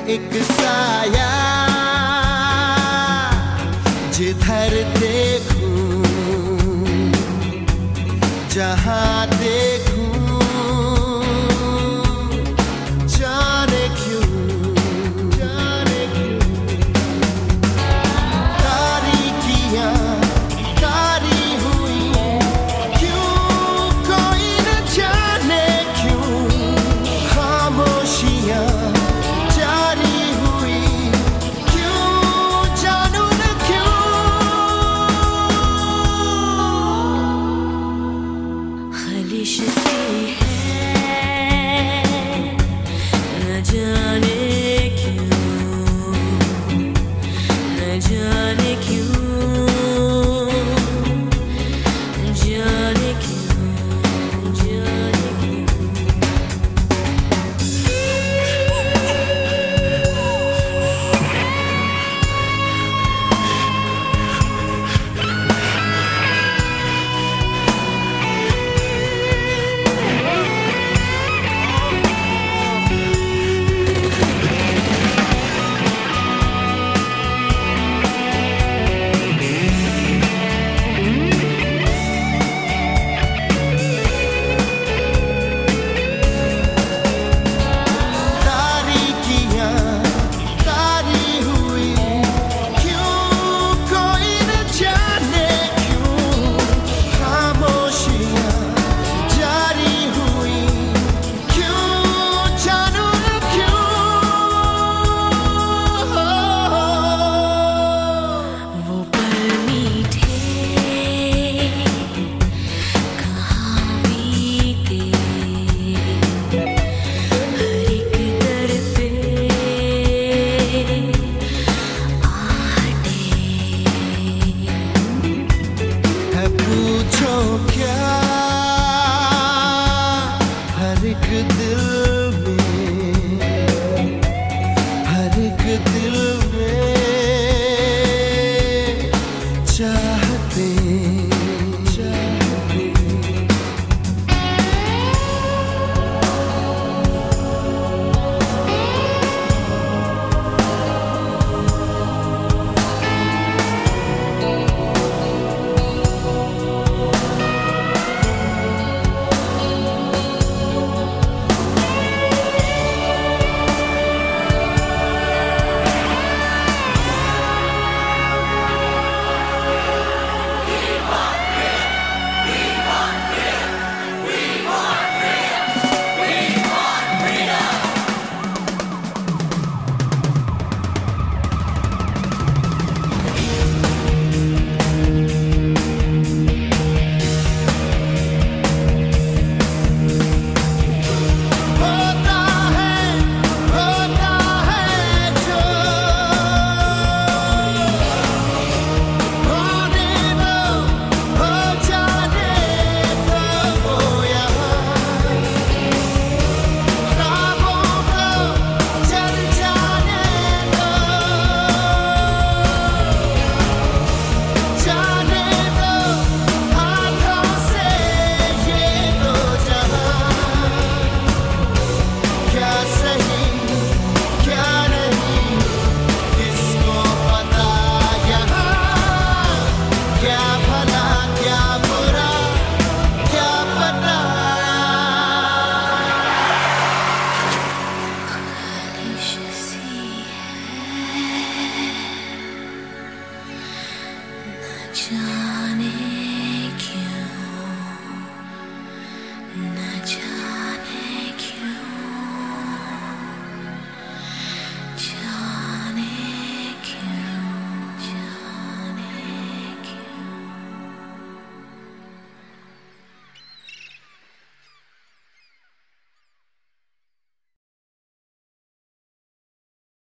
एक साया, जिधर देखूं जहां देखूं, जाने क्यों तारीकियां तारी हुई, क्यों कोई न जाने क्यों, खामोशियां जारी हुई, क्यों जानू न क्यों। ख्वाहिश सी है न जाने क्यों, न जाने क्यों, जाने क्यों, जाने क्यों। तारीकियां तारी हुई, क्यों कोई न जाने क्यों, खामोशियां जारी हुई, क्यों जानू न क्यों। वो पल मीठे कहाँ बीते, हर एक दर पे आहटे। है पूछो क्या हर एक दिल में, हर एक दिल में चाहते